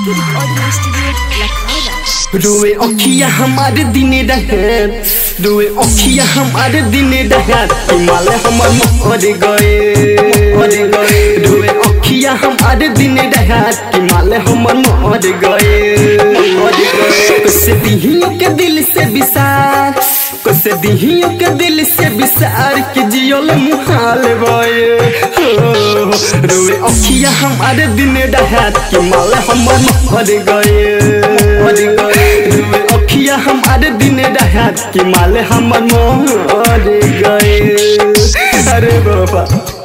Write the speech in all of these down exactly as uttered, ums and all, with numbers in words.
के recording studio Lucknow. रोए अखिया हमारे दिन रहत, रोए अखिया हमारे दिन रहत, हिमालय हमर मर गए मर गए। रोए अखिया हमारे दिन रहत, हिमालय हमर मर गए मर गए। कैसे दिहियों के दिल से विसार, कैसे दिहियों के दिल से विसार के जियल मुहाल गए। रोए अखिया हमारे दिन रहत, हिमालय हमर मर गए मर गए। रोए अखिया हमारे दिन रहत, हिमालय हमर मर गए। अरे बाबा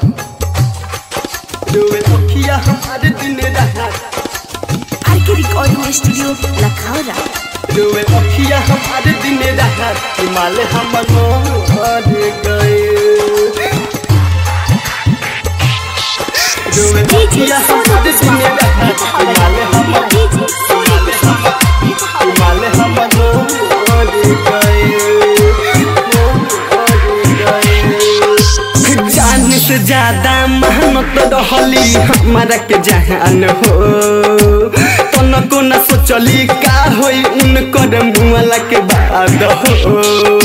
रोए अखिया हमारे दिन रहत, के रिकॉर्डिंग स्टूडियो लखनऊ। रोए अखिया हमारे दिन रहत, हिमालय हमर मर गए। रोए अखिया हमारे दिन रहत, हिमालय हमर हिमालय हमर मर गए मर गए। जान से ज्यादा मेहनत रहली हमारा के जहान हो, तनको न सोचली का होई उनकर मुआला के बाद हो।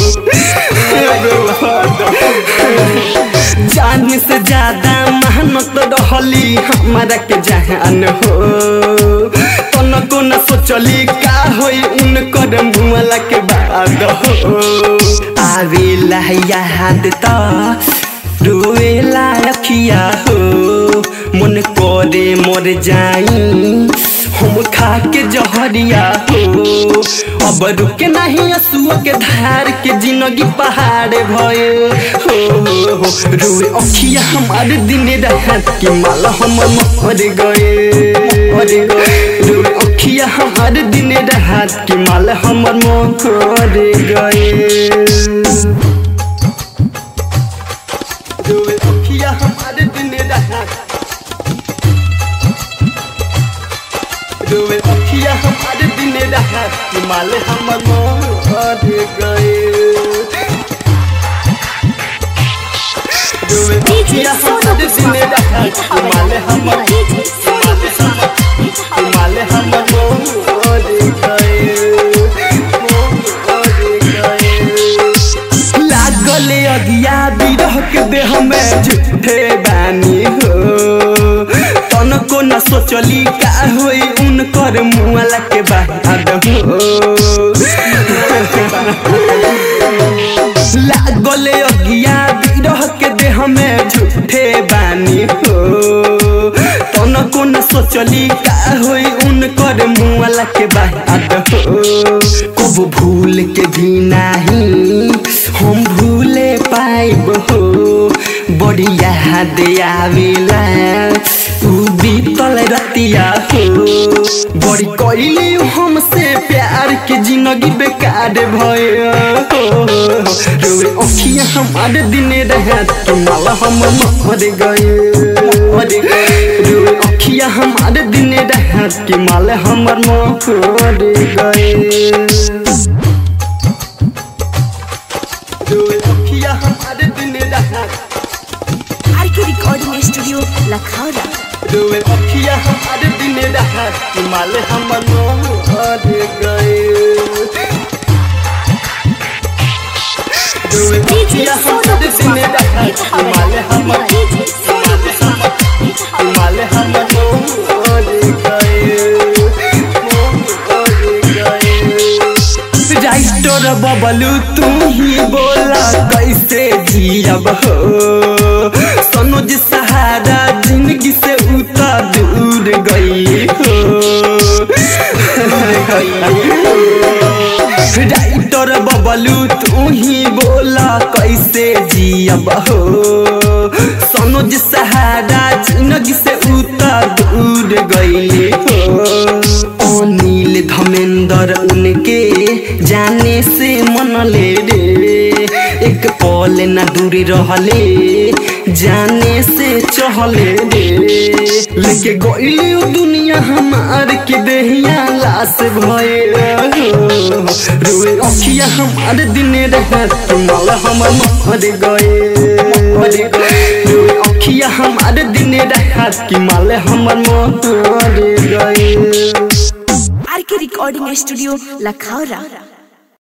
जान से ज्यादा मेहनत रहली हमारा के जहान हो, तनको न सोचली का होई उनकर मुआला के बाद हो। आवेला याद त रोएला अखिया हो, मन करे मर जाई हम खा के जहरिया हो। अब रुके नहीं असुआ के धार के जिंदगी पहाड़ भये हो। रोए अखिया हमारे दिन रहत, कि माला हमर मर गए मर गए। रोए अखिया हमारे दिन रहत, कि माला हमर मर गए। रोए अखिया हमारे दिन रहत, रोए अखिया हमारे दिन रहत, हिमालय हमर मर गए। रोए अखिया हमारे दिन रहत, हिमालय हमर हिमालय हमर मर गए मर गए। लागले अगिया बिरह के देह में झूठे बानी हो, तनको न सोचली का होई उनकर मुआला के बाद हो। लागले अगिया बिरह के देह में झूठे बानी हो, तनको न सोचली का होई उनकर मुआला के बाद हो। कब भूल के भी नहीं हम भूले पाइब हो, बड़ी याद आवेला उ बीतल रतिया हो। बड़ी कइली हमसे प्यार के जिंदगी बेकार भये हो। रोए अखिया हमारे दिन रहत, कि माला हमर मर गए मर गए। रोए अखिया हमारे दिन रहत, कि माला हमर मर गए। रोए अखिया हमारे दिन रहत, के रिकॉर्डिंग स्टूडियो लखनऊ। रोए अखिया हमारे दिन रहत, हिमालय हमर मर गए। रोए अखिया हमारे दिन रहत, हिमालय हमर हिमालय हमर मर गए मर गए। राइटर बबलू तू ही बोला कैसे जियब हो, सनोज सहारा जिंदगी से उतर दूर गई हो राइटर बबलू तू ही बोला कैसे जियब हो, सनोज सहारा जिंदगी से उतर दूर गई हो। अनिल धमेंद्र उनके जाने से मनले रे, एक पल न दूरी रहले जाने से चहले रे। लेके गइली दुनिया हमार के देहिया लाश भये हो। रोए अखिया हमारे दिन रहत, माला हमर मर गए मर गए। रोए अखिया हमारे दिन रहत, कि माले हमर मर गए। आर के रिकॉर्डिंग स्टूडियो लखौरा।